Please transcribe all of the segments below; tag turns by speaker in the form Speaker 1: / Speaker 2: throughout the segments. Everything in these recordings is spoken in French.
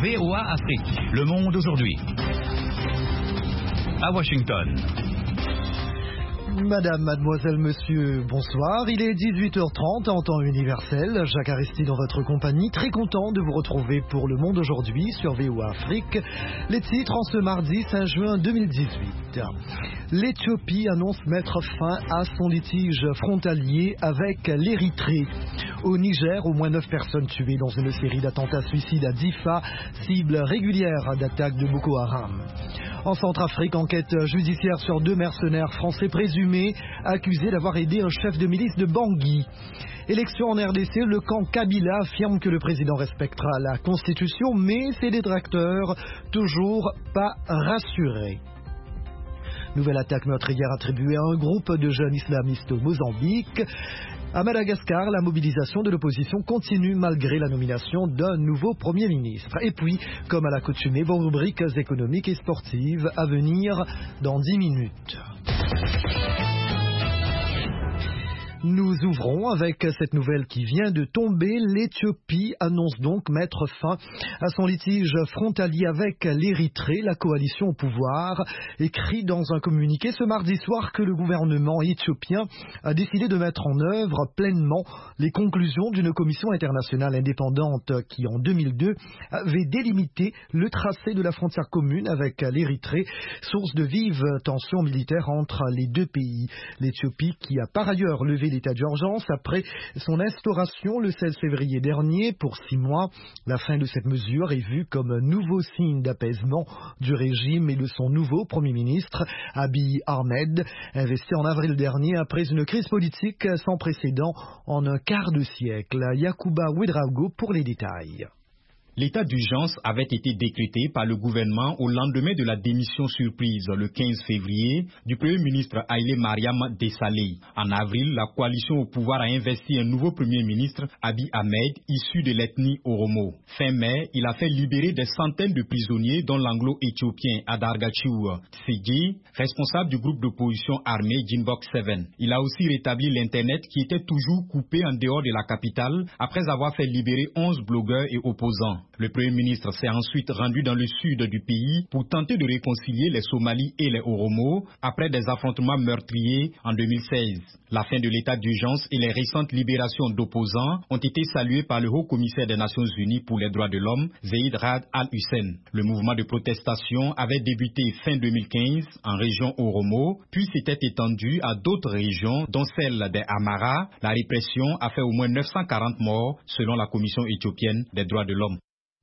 Speaker 1: VOA Afrique, le monde aujourd'hui. À Washington.
Speaker 2: Madame, mademoiselle, monsieur, bonsoir. Il est 18h30 en temps universel. Jacques Aristide dans votre compagnie. Très content de vous retrouver pour Le Monde aujourd'hui sur VOA Afrique. Les titres en ce mardi 5 juin 2018. L'Éthiopie annonce mettre fin à son litige frontalier avec l'Érythrée. Au Niger, au moins 9 personnes tuées dans une série d'attentats suicides à Difa, cible régulière d'attaques de Boko Haram. En Centrafrique, enquête judiciaire sur 2 mercenaires français présumés accusés d'avoir aidé un chef de milice de Bangui. Élection en RDC, le camp Kabila affirme que le président respectera la Constitution, mais ses détracteurs toujours pas rassurés. Nouvelle attaque meurtrière attribuée à un groupe de jeunes islamistes au Mozambique. À Madagascar, la mobilisation de l'opposition continue malgré la nomination d'un nouveau Premier ministre. Et puis, comme à l'accoutumée, vos rubriques économiques et sportives à venir dans 10 minutes. Nous ouvrons avec cette nouvelle qui vient de tomber. L'Éthiopie annonce donc mettre fin à son litige frontalier avec l'Érythrée. La coalition au pouvoir écrit dans un communiqué ce mardi soir que le gouvernement éthiopien a décidé de mettre en œuvre pleinement les conclusions d'une commission internationale indépendante qui, en 2002, avait délimité le tracé de la frontière commune avec l'Érythrée, source de vives tensions militaires entre les deux pays. L'Éthiopie qui a par ailleurs levé l'état d'urgence après son instauration le 16 février dernier pour 6 mois. La fin de cette mesure est vue comme un nouveau signe d'apaisement du régime et de son nouveau Premier ministre, Abiy Ahmed, investi en avril dernier après une crise politique sans précédent en un quart de siècle. Yacouba Ouedraogo pour les détails.
Speaker 3: L'état d'urgence avait été décrété par le gouvernement au lendemain de la démission surprise le 15 février du Premier ministre Haïlé Mariam Desalegn. En avril, la coalition au pouvoir a investi un nouveau Premier ministre, Abiy Ahmed, issu de l'ethnie Oromo. Fin mai, il a fait libérer des centaines de prisonniers, dont l'anglo-éthiopien Adargachew Tsege, responsable du groupe d'opposition armée Jinbok 7. Il a aussi rétabli l'Internet qui était toujours coupé en dehors de la capitale après avoir fait libérer 11 blogueurs et opposants. Le Premier ministre s'est ensuite rendu dans le sud du pays pour tenter de réconcilier les Somalis et les Oromo après des affrontements meurtriers en 2016. La fin de l'état d'urgence et les récentes libérations d'opposants ont été saluées par le haut-commissaire des Nations Unies pour les droits de l'homme, Zeid Ra'ad al-Hussein. Le mouvement de protestation avait débuté fin 2015 en région Oromo, puis s'était étendu à d'autres régions, dont celle des Amhara. La répression a fait au moins 940 morts, selon la Commission éthiopienne des droits de l'homme.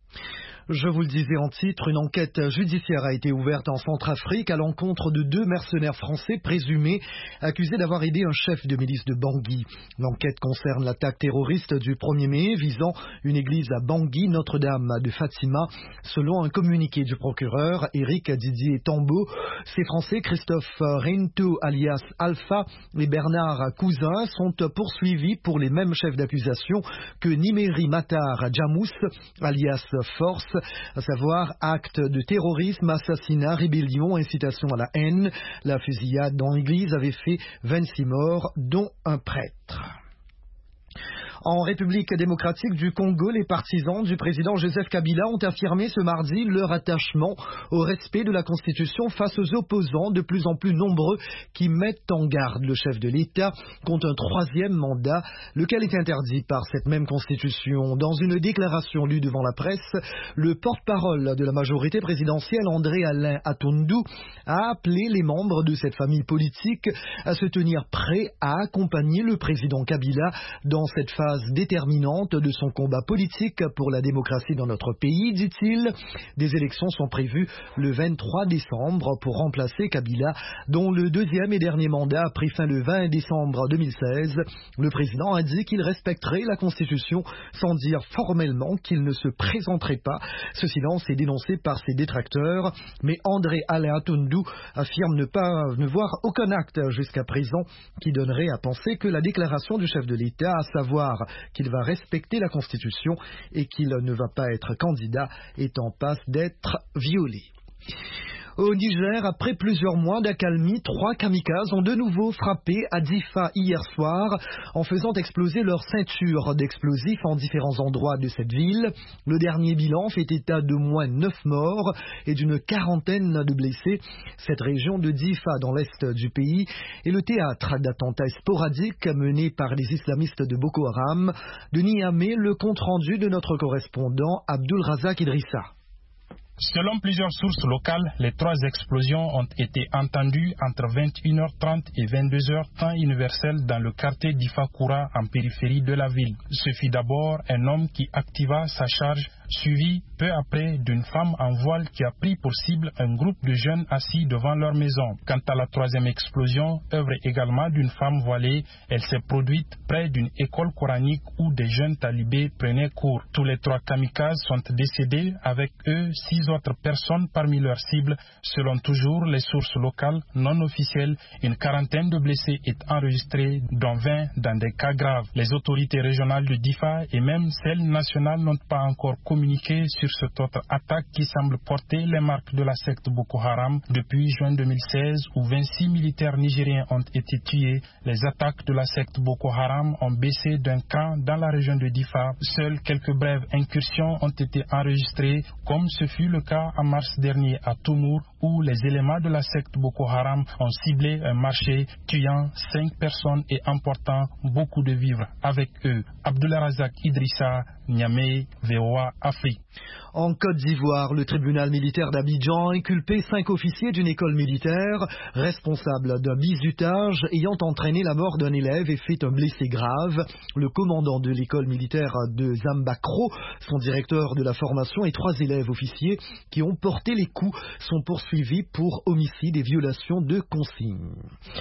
Speaker 2: Je vous le disais en titre, une enquête judiciaire a été ouverte en Centrafrique à l'encontre de 2 mercenaires français présumés accusés d'avoir aidé un chef de milice de Bangui. L'enquête concerne l'attaque terroriste du 1er mai visant une église à Bangui, Notre-Dame de Fatima. Selon un communiqué du procureur Éric Didier Tambo, ces Français, Christophe Rento alias Alpha et Bernard Cousin, sont poursuivis pour les mêmes chefs d'accusation que Nimeri Matar Djamous alias Force, à savoir acte de terrorisme, assassinat, rébellion, incitation à la haine. La fusillade dans l'église avait fait 26 morts, dont un prêtre. En République démocratique du Congo, les partisans du président Joseph Kabila ont affirmé ce mardi leur attachement au respect de la Constitution face aux opposants de plus en plus nombreux qui mettent en garde le chef de l'État contre un 3e mandat, lequel est interdit par cette même Constitution. Dans une déclaration lue devant la presse, le porte-parole de la majorité présidentielle, André Alain Atundu, a appelé les membres de cette famille politique à se tenir prêts à accompagner le président Kabila dans cette phase déterminante de son combat politique pour la démocratie dans notre pays, dit-il. Des élections sont prévues le 23 décembre pour remplacer Kabila, dont le 2e et dernier mandat a pris fin le 20 décembre 2016. Le président a dit qu'il respecterait la Constitution sans dire formellement qu'il ne se présenterait pas. Ce silence est dénoncé par ses détracteurs, mais André Alain Atundu affirme ne voir aucun acte jusqu'à présent qui donnerait à penser que la déclaration du chef de l'État, à savoir qu'il va respecter la Constitution et qu'il ne va pas être candidat, est en passe d'être violée. Au Niger, après plusieurs mois d'accalmie, 3 kamikazes ont de nouveau frappé à Difa hier soir en faisant exploser leur ceinture d'explosifs en différents endroits de cette ville. Le dernier bilan fait état de moins 9 morts et d'une quarantaine de blessés. Cette région de Difa, dans l'est du pays, est le théâtre d'attentats sporadiques menés par les islamistes de Boko Haram. De Niamey, le compte-rendu de notre correspondant Abdul Razak Idrissa.
Speaker 4: Selon plusieurs sources locales, les 3 explosions ont été entendues entre 21h30 et 22h temps universel dans le quartier d'Ifakura en périphérie de la ville. Ce fut d'abord un homme qui activa sa charge, suivi peu après d'une femme en voile qui a pris pour cible un groupe de jeunes assis devant leur maison. Quant à la 3e explosion, œuvre également d'une femme voilée, elle s'est produite près d'une école coranique où des jeunes talibés prenaient cours. Tous les 3 kamikazes sont décédés, avec eux 6 autres personnes parmi leurs cibles. Selon toujours les sources locales non officielles, une quarantaine de blessés est enregistrée, dont 20 dans des cas graves. Les autorités régionales de Difa et même celles nationales n'ont pas encore communiqué sur cette autre attaque qui semble porter les marques de la secte Boko Haram. Depuis juin 2016, où 26 militaires nigériens ont été tués, les attaques de la secte Boko Haram ont baissé d'un cran dans la région de Difa. Seules quelques brèves incursions ont été enregistrées, comme ce fut le cas en mars dernier à Toumour, où les éléments de la secte Boko Haram ont ciblé un marché, tuant 5 personnes et emportant beaucoup de vivres avec eux. Abdullah Razak Idrissa, Niamey, VOA Afrique.
Speaker 2: En Côte d'Ivoire, le tribunal militaire d'Abidjan a inculpé 5 officiers d'une école militaire responsables d'un bizutage ayant entraîné la mort d'un élève et fait un blessé grave. Le commandant de l'école militaire de Zambakro, son directeur de la formation et 3 élèves officiers qui ont porté les coups sont poursuivis pour homicide et violation de consignes.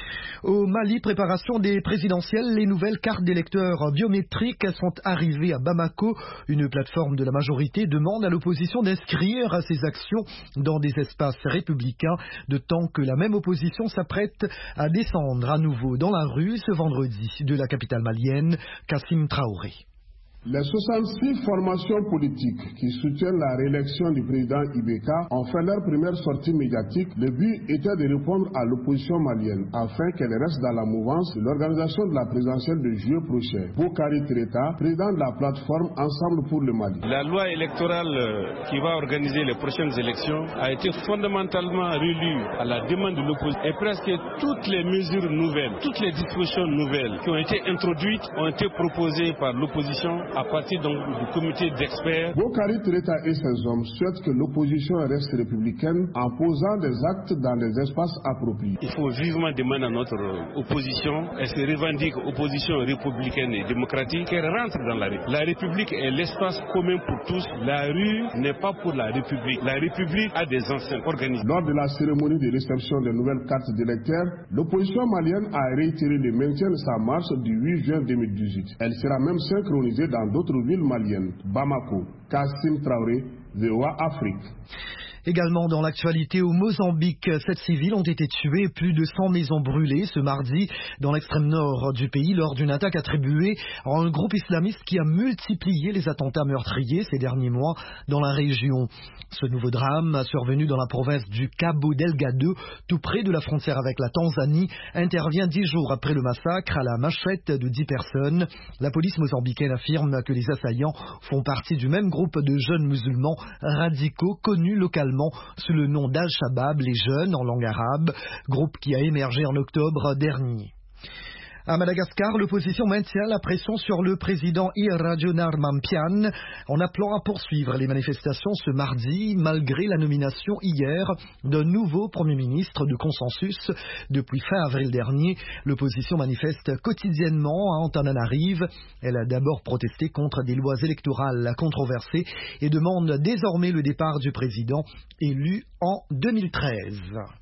Speaker 2: Au Mali, préparation des présidentielles, les nouvelles cartes d'électeurs biométriques sont arrivées à Bamako. Une plateforme de la majorité demande à l'opposition d'inscrire ses actions dans des espaces républicains, de temps que la même opposition s'apprête à descendre à nouveau dans la rue ce vendredi de la capitale malienne, Kassim Traoré.
Speaker 5: Les 66 formations politiques qui soutiennent la réélection du président Ibeka ont fait leur première sortie médiatique. Le but était de répondre à l'opposition malienne afin qu'elle reste dans la mouvance de l'organisation de la présidentielle de juillet prochain. Boukari Treta, président de la plateforme Ensemble pour le Mali.
Speaker 6: La loi électorale qui va organiser les prochaines élections a été fondamentalement relue à la demande de l'opposition. Et presque toutes les mesures nouvelles, toutes les dispositions nouvelles qui ont été introduites ont été proposées par l'opposition à partir donc du comité d'experts.
Speaker 5: Boukari Treta et ses hommes souhaitent que l'opposition reste républicaine en posant des actes dans les espaces appropriés.
Speaker 6: Il faut vivement demander à notre opposition, elle se revendique opposition républicaine et démocratique, qu'elle rentre dans la rue. La République est l'espace commun pour tous. La rue n'est pas pour la République. La République a des enceintes organisées.
Speaker 5: Lors de la cérémonie de réception des nouvelles cartes d'électeurs, l'opposition malienne a réitéré le maintien de sa marche du 8 juin 2018. Elle sera même synchronisée dans d'autres villes maliennes. Bamako, Kassim Traoré, VOA Afrique.
Speaker 2: Également dans l'actualité, au Mozambique, 7 civils ont été tués et plus de 100 maisons brûlées ce mardi dans l'extrême nord du pays lors d'une attaque attribuée à un groupe islamiste qui a multiplié les attentats meurtriers ces derniers mois dans la région. Ce nouveau drame, survenu dans la province du Cabo Delgado, tout près de la frontière avec la Tanzanie, intervient 10 jours après le massacre à la machette de 10 personnes. La police mozambicaine affirme que les assaillants font partie du même groupe de jeunes musulmans radicaux connus localement sous le nom d'Al-Shabaab, les jeunes en langue arabe, groupe qui a émergé en octobre dernier. À Madagascar, l'opposition maintient la pression sur le président Irradjonar Mampian en appelant à poursuivre les manifestations ce mardi, malgré la nomination hier d'un nouveau Premier ministre de consensus. Depuis fin avril dernier, l'opposition manifeste quotidiennement à Antananarive. Elle a d'abord protesté contre des lois électorales controversées et demande désormais le départ du président élu en 2013.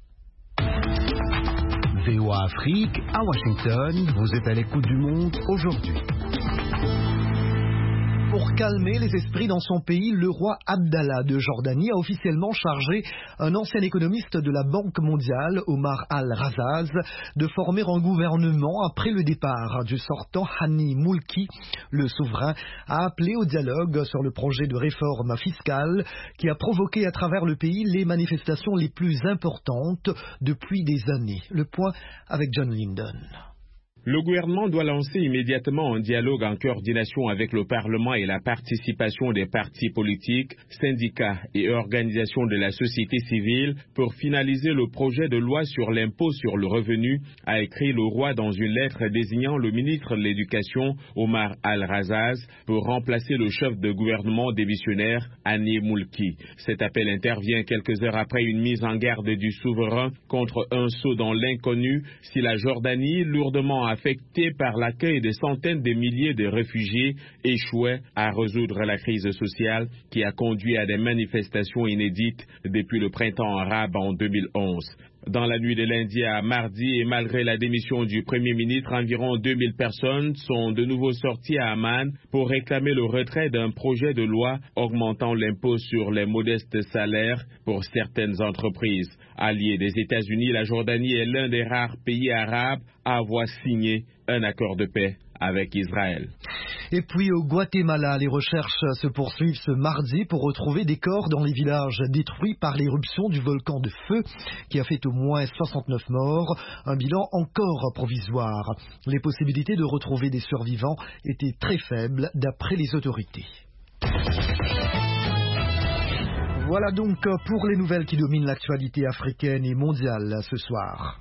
Speaker 1: VOA Afrique, à Washington, vous êtes à l'écoute du monde aujourd'hui.
Speaker 2: Pour calmer les esprits dans son pays, le roi Abdallah de Jordanie a officiellement chargé un ancien économiste de la Banque mondiale, Omar al-Razaz, de former un gouvernement après le départ du sortant Hani Moulki. Le souverain a appelé au dialogue sur le projet de réforme fiscale qui a provoqué à travers le pays les manifestations les plus importantes depuis des années. Le point avec John Linden.
Speaker 7: Le gouvernement doit lancer immédiatement un dialogue en coordination avec le Parlement et la participation des partis politiques, syndicats et organisations de la société civile pour finaliser le projet de loi sur l'impôt sur le revenu, a écrit le roi dans une lettre désignant le ministre de l'Éducation, Omar al-Razaz, pour remplacer le chef de gouvernement démissionnaire, Hani Moulki. Cet appel intervient quelques heures après une mise en garde du souverain contre un saut dans l'inconnu si la Jordanie, lourdement affectés par l'accueil de centaines de milliers de réfugiés, échouaient à résoudre la crise sociale qui a conduit à des manifestations inédites depuis le printemps arabe en 2011. Dans la nuit de lundi à mardi, et malgré la démission du Premier ministre, environ 2000 personnes sont de nouveau sorties à Amman pour réclamer le retrait d'un projet de loi augmentant l'impôt sur les modestes salaires pour certaines entreprises. Alliée des États-Unis, la Jordanie est l'un des rares pays arabes à avoir signé un accord de paix avec Israël.
Speaker 2: Et puis au Guatemala, les recherches se poursuivent ce mardi pour retrouver des corps dans les villages détruits par l'éruption du volcan de feu qui a fait au moins 69 morts, un bilan encore provisoire. Les possibilités de retrouver des survivants étaient très faibles d'après les autorités. Voilà donc pour les nouvelles qui dominent l'actualité africaine et mondiale ce soir.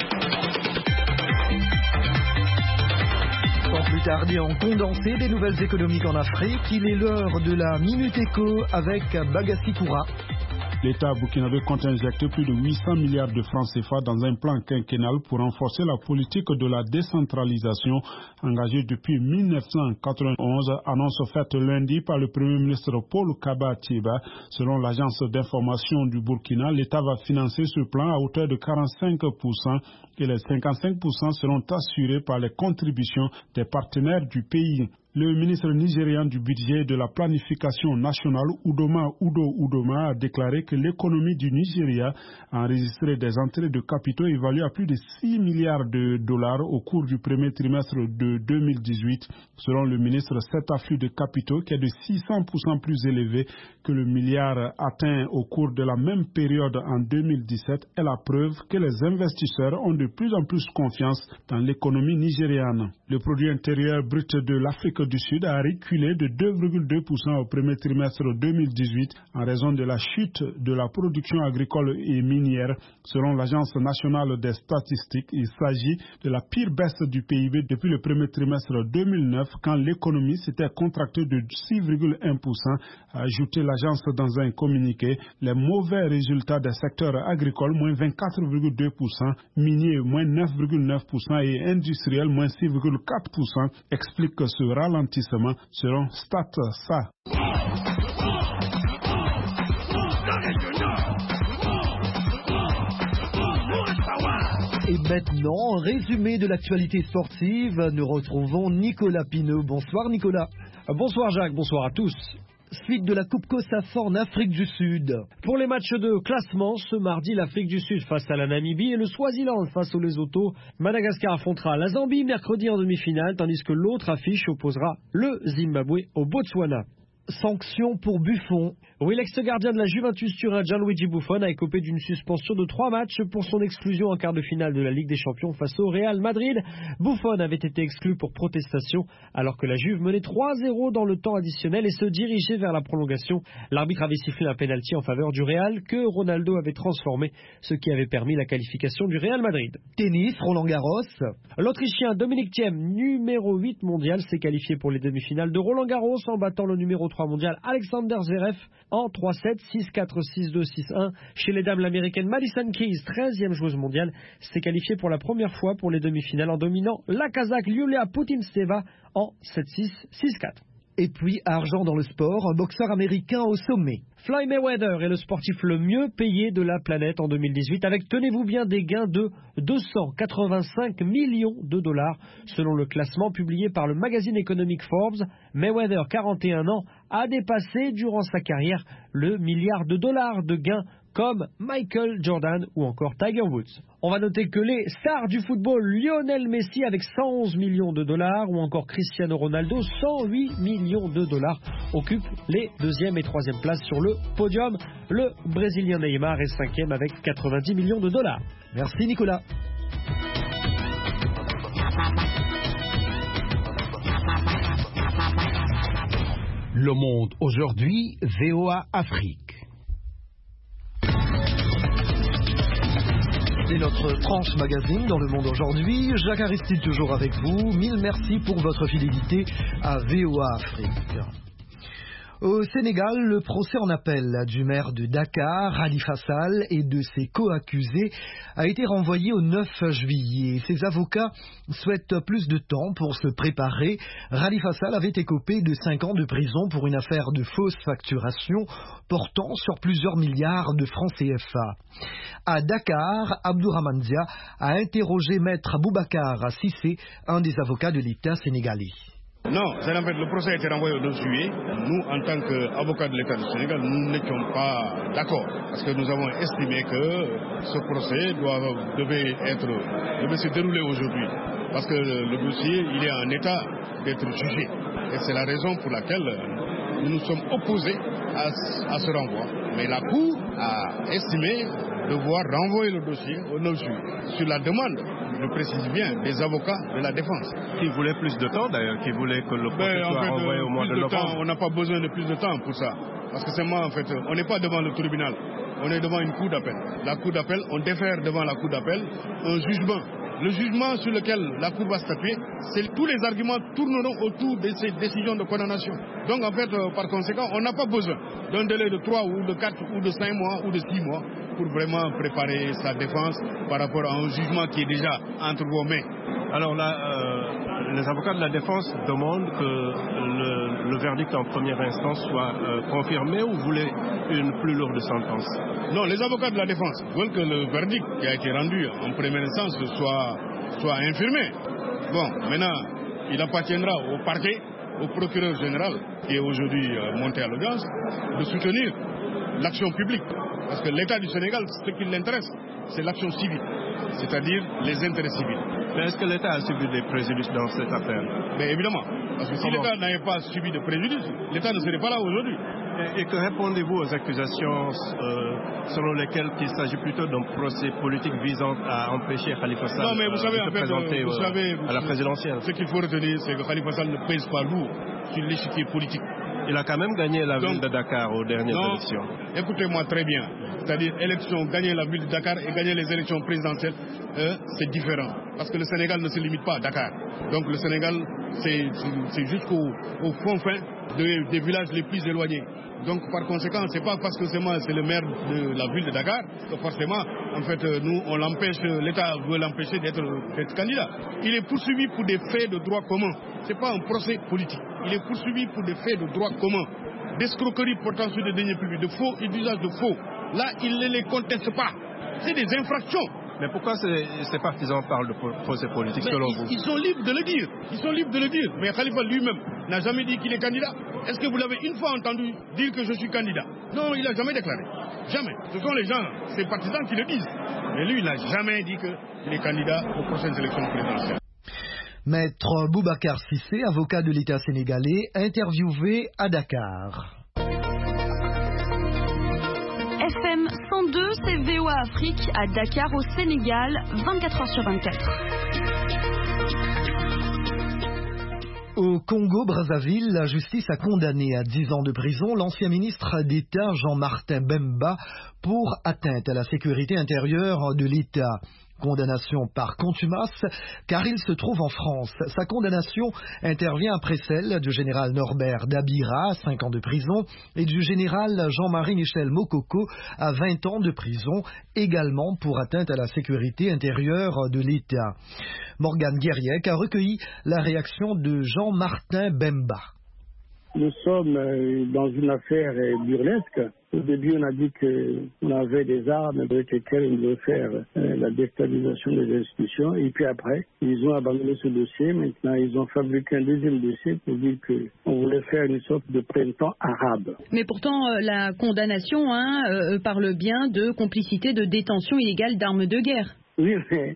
Speaker 2: Sans plus tarder, en condensé des nouvelles économiques en Afrique, il est l'heure de la Minute Éco avec Bagassi Koura.
Speaker 8: L'État burkinabé compte injecter plus de 800 milliards de francs CFA dans un plan quinquennal pour renforcer la politique de la décentralisation engagée depuis 1991, annonce faite lundi par le Premier ministre Paul Kaba Tieba. Selon l'agence d'information du Burkina, l'État va financer ce plan à hauteur de 45% et les 55% seront assurés par les contributions des partenaires du pays. Le ministre nigérian du budget et de la planification nationale, Udo Udoma, a déclaré que l'économie du Nigeria a enregistré des entrées de capitaux évaluées à plus de 6 milliards de dollars au cours du premier trimestre de 2018. Selon le ministre, cet afflux de capitaux, qui est de 600% plus élevé que le milliard atteint au cours de la même période en 2017, est la preuve que les investisseurs ont de plus en plus confiance dans l'économie nigériane. Le produit intérieur brut de l'Afrique du Sud a reculé de 2,2% au premier trimestre 2018 en raison de la chute de la production agricole et minière. Selon l'Agence nationale des statistiques, il s'agit de la pire baisse du PIB depuis le premier trimestre 2009 quand l'économie s'était contractée de 6,1%, a ajouté l'agence dans un communiqué. Les mauvais résultats des secteurs agricoles, moins 24,2%, minier, moins 9,9% et industriel, moins 6,4%, expliquent que ce ralentissement selon StatSA.
Speaker 2: Et maintenant, résumé de l'actualité sportive, nous retrouvons Nicolas Pineau. Bonsoir Nicolas.
Speaker 9: Bonsoir Jacques, bonsoir à tous.
Speaker 2: Suite de la Coupe COSAFA en Afrique du Sud.
Speaker 9: Pour les matchs de classement, ce mardi, l'Afrique du Sud face à la Namibie et le Swaziland face au Lesotho. Madagascar affrontera la Zambie mercredi en demi-finale, tandis que l'autre affiche opposera le Zimbabwe au Botswana.
Speaker 2: Sanction pour Buffon.
Speaker 9: Oui, l'ex-gardien de la Juventus Turin, Gianluigi Buffon, a écopé d'une suspension de 3 matchs pour son exclusion en quart de finale de la Ligue des Champions face au Real Madrid. Buffon avait été exclu pour protestation alors que la Juve menait 3-0 dans le temps additionnel et se dirigeait vers la prolongation. L'arbitre avait sifflé un pénalty en faveur du Real que Ronaldo avait transformé, ce qui avait permis la qualification du Real Madrid.
Speaker 2: Tennis, Roland-Garros.
Speaker 9: L'Autrichien Dominic Thiem, numéro 8 mondial, s'est qualifié pour les demi-finales de Roland-Garros en battant le numéro 3 mondial Alexander Zverev en 3-7, 6-4, 6-2, 6-1. Chez les dames, l'américaine Madison Keys, 13e joueuse mondiale, s'est qualifiée pour la première fois pour les demi-finales en dominant la Kazakh Yulia Putintseva en 7-6, 6-4.
Speaker 2: Et puis, argent dans le sport, un boxeur américain au sommet.
Speaker 9: Floyd Mayweather est le sportif le mieux payé de la planète en 2018 avec, tenez-vous bien, des gains de 285 millions de dollars selon le classement publié par le magazine économique Forbes. Mayweather, 41 ans, a dépassé durant sa carrière le milliard de dollars de gains comme Michael Jordan ou encore Tiger Woods. On va noter que les stars du football, Lionel Messi avec 111 millions de dollars ou encore Cristiano Ronaldo, 108 millions de dollars, occupent les 2e et 3e places sur le podium. Le Brésilien Neymar est 5e avec 90 millions de dollars.
Speaker 2: Merci Nicolas.
Speaker 1: Le Monde aujourd'hui, VOA Afrique.
Speaker 2: C'est notre tranche magazine dans Le Monde aujourd'hui. Jacques Aristide toujours avec vous. Mille merci pour votre fidélité à VOA Afrique. Au Sénégal, le procès en appel du maire de Dakar, Khalifa Sall, et de ses co-accusés a été renvoyé au 9 juillet. Ses avocats souhaitent plus de temps pour se préparer. Khalifa Sall avait écopé de 5 ans de prison pour une affaire de fausse facturation portant sur plusieurs milliards de francs CFA. À Dakar, Abdourahmane Dia a interrogé maître Boubacar Cissé, un des avocats de l'État sénégalais.
Speaker 10: Non, c'est en fait le procès a été renvoyé au 9 juillet. Nous, en tant qu'avocats de l'État du Sénégal, nous n'étions pas d'accord. Parce que nous avons estimé que ce procès devait se dérouler aujourd'hui. Parce que le dossier, il est en état d'être jugé. Et c'est la raison pour laquelle nous nous sommes opposés à ce renvoi. Mais la Cour a estimé devoir renvoyer le dossier au 9 juillet. Sur la demande, je précise bien, des avocats de la défense.
Speaker 11: Qui voulaient plus de temps d'ailleurs, qui voulaient que le procès soit renvoyé au mois de novembre.
Speaker 10: On n'a pas besoin de plus de temps pour ça. Parce que c'est moi, en fait, on n'est pas devant le tribunal, on est devant une cour d'appel. La cour d'appel, on défère devant la cour d'appel un jugement. Le jugement sur lequel la Cour va statuer, tous les arguments tourneront autour de ces décisions de condamnation. Donc en fait, par conséquent, on n'a pas besoin d'un délai de 3 ou de 4 ou de 5 mois ou de 6 mois pour vraiment préparer sa défense par rapport à un jugement qui est déjà entre vos mains.
Speaker 11: Alors là, les avocats de la défense demandent que le verdict en première instance soit confirmé ou voulaient une plus lourde sentence?
Speaker 10: Non, les avocats de la défense veulent que le verdict qui a été rendu en première instance soit infirmé. Bon, maintenant, il appartiendra au parquet, au procureur général, qui est aujourd'hui monté à l'audience, de soutenir l'action publique. Parce que l'État du Sénégal, ce qui l'intéresse, c'est l'action civile, c'est-à-dire les intérêts civils.
Speaker 11: Mais est-ce que l'État a subi des préjudices dans cette affaire?
Speaker 10: Mais évidemment, parce que si l'État n'avait pas subi de préjudices, l'État ne serait pas là aujourd'hui.
Speaker 11: Et que répondez-vous aux accusations selon lesquelles il s'agit plutôt d'un procès politique visant à empêcher Khalifa Sall de se présenter à la présidentielle?
Speaker 10: Ce qu'il faut retenir, c'est que Khalifa Sall ne pèse pas lourd sur l'échiquier politique.
Speaker 11: Il a quand même gagné la ville de Dakar aux dernières élections.
Speaker 10: Écoutez-moi très bien. C'est-à-dire, gagner la ville de Dakar et gagner les élections présidentielles, c'est différent. Parce que le Sénégal ne se limite pas à Dakar. Donc le Sénégal, c'est jusqu'au fond fin des villages les plus éloignés. Donc par conséquent, c'est pas parce que c'est le maire de la ville de Dakar que forcément, en fait, nous, l'État veut l'empêcher d'être candidat. Il est poursuivi pour des faits de droit commun. C'est pas un procès politique. Il est poursuivi pour des faits de droit commun. D'escroquerie portant sur des deniers publics, de faux et d'usage de faux. Là, il ne les conteste pas. C'est des infractions.
Speaker 11: Mais pourquoi ces partisans parlent de procès politique selon vous?
Speaker 10: Ils sont libres de le dire. Ils sont libres de le dire. Mais Khalifa lui-même n'a jamais dit qu'il est candidat. Est-ce que vous l'avez une fois entendu dire que je suis candidat? Non, il n'a jamais déclaré. Jamais. Ce sont les gens, ses partisans qui le disent. Mais lui, il n'a jamais dit qu'il est candidat aux prochaines élections présidentielles.
Speaker 2: Maître Boubacar Cissé, avocat de l'État sénégalais, interviewé à Dakar.
Speaker 12: FM 102, c'est VOA Afrique à Dakar au Sénégal, 24 heures sur 24.
Speaker 2: Au Congo-Brazzaville, la justice a condamné à 10 ans de prison l'ancien ministre d'État Jean-Martin Bemba pour atteinte à la sécurité intérieure de l'État. Condamnation par contumace, car il se trouve en France. Sa condamnation intervient après celle du général Norbert Dabira, 5 ans de prison, et du général Jean-Marie Michel Mokoko, à 20 ans de prison, également pour atteinte à la sécurité intérieure de l'État. Morgane Guériec a recueilli la réaction de Jean-Martin Bemba.
Speaker 13: Nous sommes dans une affaire burlesque. Au début, on a dit qu'on avait des armes avec lesquelles on devait faire la déstabilisation des institutions. Et puis après, ils ont abandonné ce dossier. Maintenant, ils ont fabriqué un deuxième dossier pour dire qu'on voulait faire une sorte de printemps arabe.
Speaker 14: Mais pourtant, la condamnation parle bien de complicité de détention illégale d'armes de guerre.
Speaker 13: Oui, mais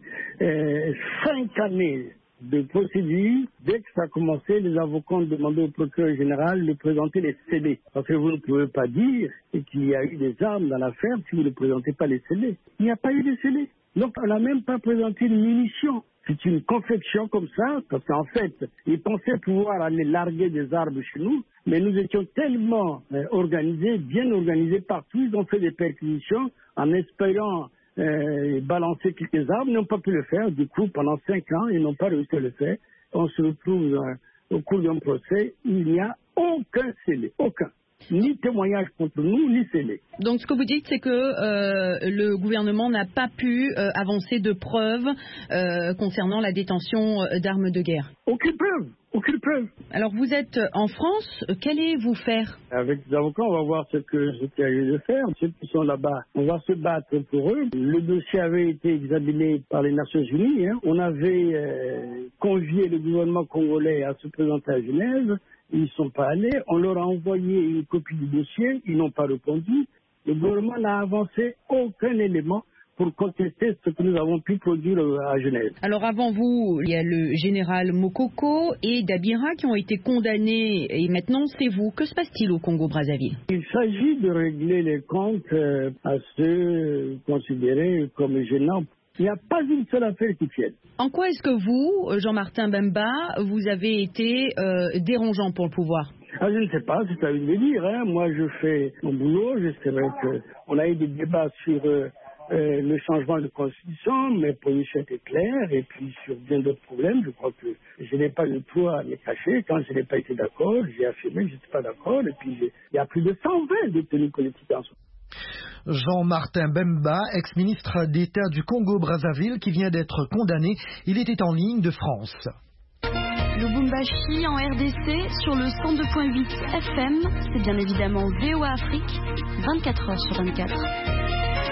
Speaker 13: 5 années de procédure, dès que ça a commencé, les avocats ont demandé au procureur général de présenter les scellés. Parce que vous ne pouvez pas dire qu'il y a eu des armes dans l'affaire si vous ne présentez pas les scellés. Il n'y a pas eu de scellés. Donc on n'a même pas présenté une munition. C'est une confection comme ça, parce qu'en fait, ils pensaient pouvoir aller larguer des armes chez nous, mais nous étions tellement organisés, bien organisés partout, ils ont fait des perquisitions en espérant balancer quelques armes, ils n'ont pas pu le faire. Du coup, pendant 5 ans, ils n'ont pas réussi à le faire. On se retrouve au cours d'un procès, il n'y a aucun scellé, aucun. Ni témoignage contre nous, ni scellé.
Speaker 14: Donc ce que vous dites, c'est que le gouvernement n'a pas pu avancer de preuves concernant la détention d'armes de guerre.
Speaker 13: Aucune preuve. Aucune preuve.
Speaker 14: Alors vous êtes en France, qu'allez-vous faire?
Speaker 13: Avec les avocats, on va voir ce qu'il y a eu de faire. Ceux qui sont là-bas, on va se battre pour eux. Le dossier avait été examiné par les Nations Unies. On avait convié le gouvernement congolais à se présenter à Genève. Ils ne sont pas allés. On leur a envoyé une copie du dossier. Ils n'ont pas répondu. Le gouvernement n'a avancé aucun élément pour contester ce que nous avons pu produire à Genève.
Speaker 14: Alors avant vous, il y a le général Mokoko et Dabira qui ont été condamnés et maintenant c'est vous. Que se passe-t-il au Congo-Brazzaville?
Speaker 13: Il s'agit de régler les comptes à ceux considérés comme gênants. Il n'y a pas une seule affaire qui tienne.
Speaker 14: En quoi est-ce que vous, Jean-Martin Bemba, vous avez été dérangeant pour le pouvoir?
Speaker 13: Je ne sais pas, c'est à lui de dire. Moi, je fais mon boulot. C'est vrai qu'on a eu des débats sur le changement de constitution, mes positions étaient claires, et puis sur bien d'autres problèmes, je crois que je n'ai pas le droit à me cacher. Quand je n'ai pas été d'accord, j'ai affirmé que je n'étais pas d'accord, et puis il y a plus de 120 détenus politiques en ce moment.
Speaker 2: Jean-Martin Bemba, ex-ministre d'État du Congo-Brazzaville, qui vient d'être condamné. Il était en ligne de France.
Speaker 12: Lubumbashi en RDC sur le 102.8 FM, c'est bien évidemment VOA Afrique, 24 heures sur 24.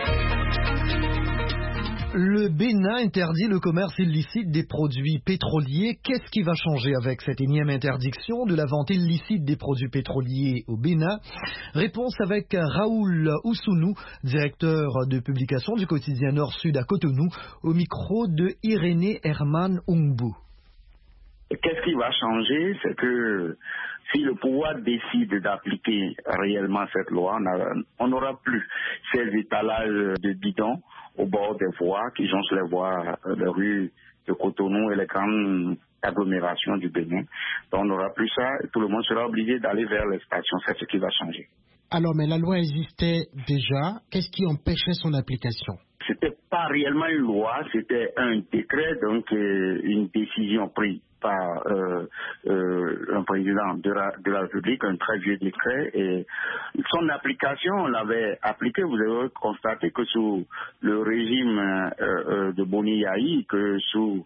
Speaker 2: Le Bénin interdit le commerce illicite des produits pétroliers. Qu'est-ce qui va changer avec cette énième interdiction de la vente illicite des produits pétroliers au Bénin? Réponse avec Raoul Oussounou, directeur de publication du quotidien Nord-Sud à Cotonou, au micro de Irénée Herman Ungbu.
Speaker 15: Qu'est-ce qui va changer? C'est que si le pouvoir décide d'appliquer réellement cette loi, on n'aura plus ces étalages de bidons au bord des voies qui jonchent les voies, les rues de Cotonou et les grandes agglomérations du Bénin. Donc on n'aura plus ça et tout le monde sera obligé d'aller vers les stations. C'est ce qui va changer.
Speaker 16: Alors, mais la loi existait déjà. Qu'est-ce qui empêchait son application?
Speaker 15: C'était pas réellement une loi, c'était un décret, donc une décision prise par un président de la République, un très vieux décret, et son application, on l'avait appliqué. Vous avez constaté que sous le régime de Boni Yahi, que sous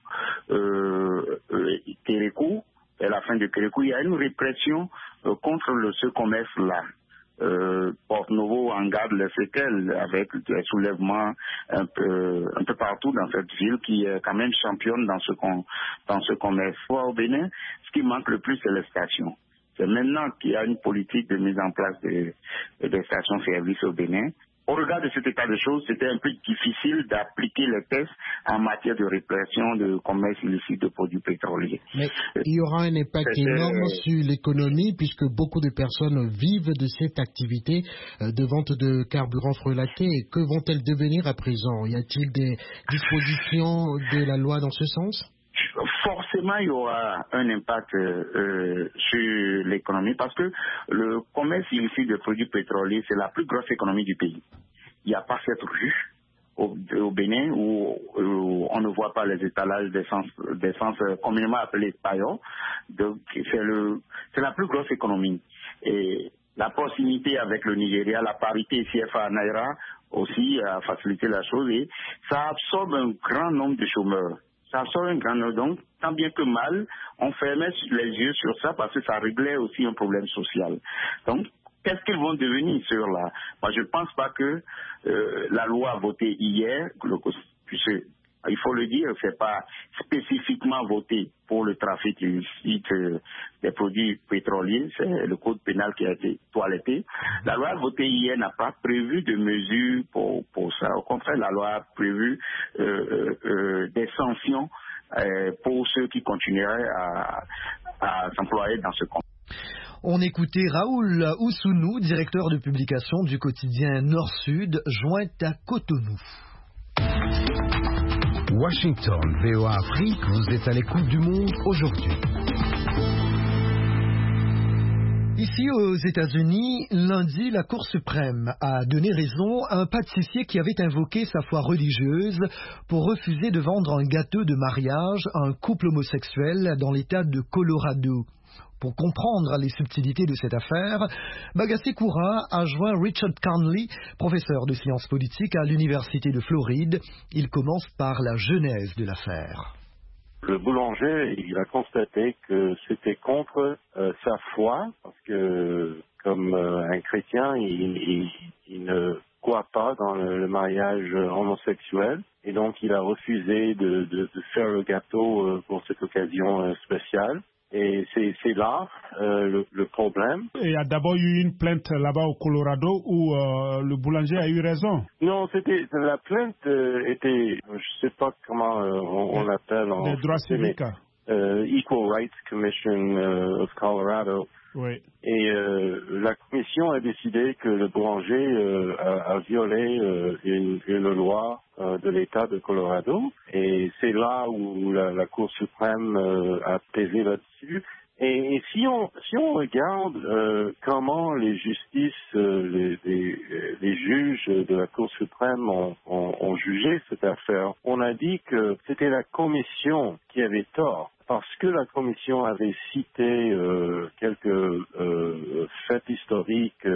Speaker 15: Kérékou, à la fin de Kérékou, il y a une répression contre ce commerce-là. Porte-Novo en garde les séquelles avec des soulèvements un peu partout dans cette ville qui est quand même championne dans ce commerce. Au Bénin, ce qui manque le plus, c'est les stations. C'est maintenant qu'il y a une politique de mise en place des stations-service au Bénin. Au regard de cet état de choses, c'était un peu difficile d'appliquer les tests en matière de répression de commerce illicite de produits pétroliers.
Speaker 16: Mais il y aura un impact énorme sur l'économie puisque beaucoup de personnes vivent de cette activité de vente de carburant frelaté. Que vont-elles devenir à présent? Y a-t-il des dispositions de la loi dans ce sens?
Speaker 15: Forcément, il y aura un impact sur l'économie parce que le commerce illicite de produits pétroliers, c'est la plus grosse économie du pays. Il n'y a pas cette rue au Bénin où on ne voit pas les étalages d'essence communément appelés paillons. Donc, c'est la plus grosse économie. Et la proximité avec le Nigeria, la parité CFA-Naira aussi a facilité la chose et ça absorbe un grand nombre de chômeurs. Ça sort un grand donc, tant bien que mal, on fermait les yeux sur ça parce que ça réglait aussi un problème social. Donc, qu'est-ce qu'ils vont devenir sur là? Moi, je ne pense pas que la loi votée hier, puisque il faut le dire, c'est pas spécifiquement voté pour le trafic illicite des produits pétroliers, c'est le code pénal qui a été toiletté. La loi votée hier n'a pas prévu de mesures pour ça. Au contraire, la loi a prévu des sanctions pour ceux qui continueraient à s'employer dans ce contexte.
Speaker 2: On écoutait Raoul Oussounou, directeur de publication du quotidien Nord-Sud, joint à Cotonou.
Speaker 1: Washington, VOA Afrique, vous êtes à l'écoute du monde aujourd'hui.
Speaker 2: Ici aux États-Unis, lundi, la Cour suprême a donné raison à un pâtissier qui avait invoqué sa foi religieuse pour refuser de vendre un gâteau de mariage à un couple homosexuel dans l'État de Colorado. Pour comprendre les subtilités de cette affaire, Bagassi Koura a joint Richard Conley, professeur de sciences politiques à l'Université de Floride. Il commence par la genèse de l'affaire.
Speaker 17: Le boulanger, il a constaté que c'était contre sa foi, parce que comme un chrétien, il ne croit pas dans le mariage homosexuel. Et donc, il a refusé de faire le gâteau pour cette occasion spéciale. Et c'est là le problème.
Speaker 8: Il y a d'abord eu une plainte là-bas au Colorado où le boulanger a eu raison.
Speaker 17: Non, la plainte était, je ne sais pas comment on l'appelle en
Speaker 8: des droits civiques.
Speaker 17: Equal Rights Commission of Colorado.
Speaker 8: Oui.
Speaker 17: Et la commission a décidé que le boulanger a violé une loi de l'État de Colorado. Et c'est là où la Cour suprême a pesé là-dessus. Et si on regarde comment les justices, les juges de la Cour suprême ont jugé cette affaire, on a dit que c'était la commission qui avait tort. Parce que la commission avait cité quelques faits historiques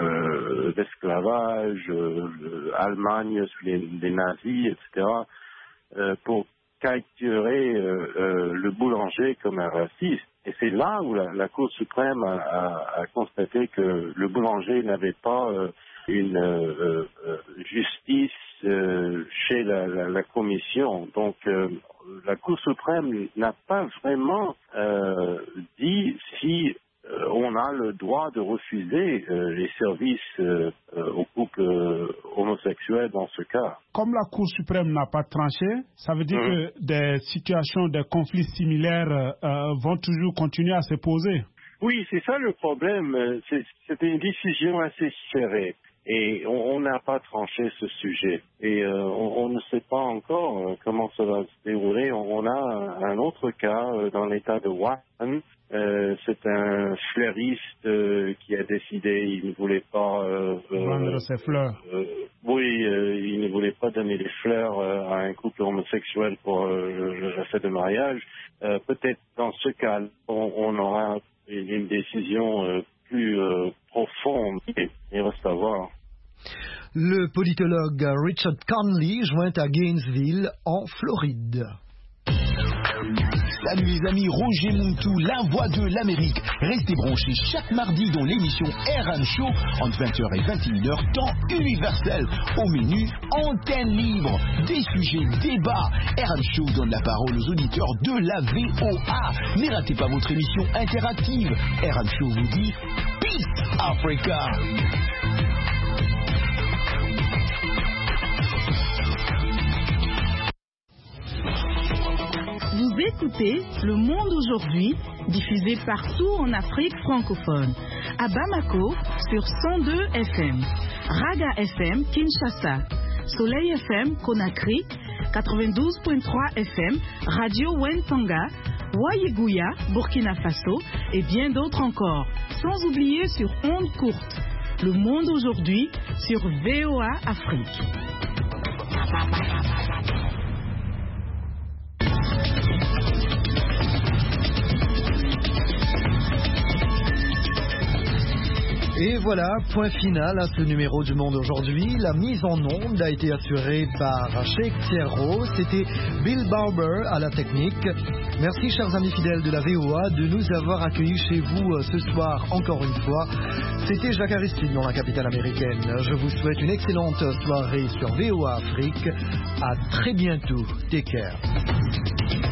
Speaker 17: d'esclavage, Allemagne sous les nazis, etc., pour caricaturer le boulanger comme un raciste. Et c'est là où la Cour suprême a constaté que le boulanger n'avait pas une justice chez la commission. Donc, la Cour suprême n'a pas vraiment dit si on a le droit de refuser les services aux couples homosexuels dans ce cas.
Speaker 8: Comme la Cour suprême n'a pas tranché, ça veut dire que des situations, des conflits similaires vont toujours continuer à se poser.
Speaker 17: Oui, c'est ça le problème. C'était une décision assez serrée. Et on n'a pas tranché ce sujet. Et on ne sait pas encore comment ça va se dérouler. On a un autre cas dans l'État de Washington. C'est un fleuriste qui a décidé, il ne voulait pas
Speaker 8: vendre ses fleurs.
Speaker 17: Il ne voulait pas donner des fleurs à un couple homosexuel pour la fête de mariage. Peut-être dans ce cas, on aura une décision plus profonde, il reste à voir.
Speaker 2: Le politologue Richard Conley joint à Gainesville, en Floride.
Speaker 18: Salut les amis, Roger Muntu, la voix de l'Amérique. Restez branchés chaque mardi dans l'émission R&M Show entre 20h et 21h, temps universel. Au menu, antenne libre, des sujets, débats. R&M Show donne la parole aux auditeurs de la VOA. Ne ratez pas votre émission interactive. R&M Show vous dit Peace Africa.
Speaker 19: Vous écoutez Le Monde aujourd'hui, diffusé partout en Afrique francophone. À Bamako, sur 102 FM. Raga FM, Kinshasa. Soleil FM, Conakry. 92.3 FM, Radio Wentanga. Wayeguya, Burkina Faso. Et bien d'autres encore. Sans oublier sur ondes courtes. Le Monde aujourd'hui, sur VOA Afrique.
Speaker 2: Et voilà, point final à ce numéro du Monde aujourd'hui. La mise en onde a été assurée par Sheikh Thierro. C'était Bill Barber à la technique. Merci, chers amis fidèles de la VOA, de nous avoir accueillis chez vous ce soir encore une fois. C'était Jacques Aristide dans la capitale américaine. Je vous souhaite une excellente soirée sur VOA Afrique. À très bientôt. Take care.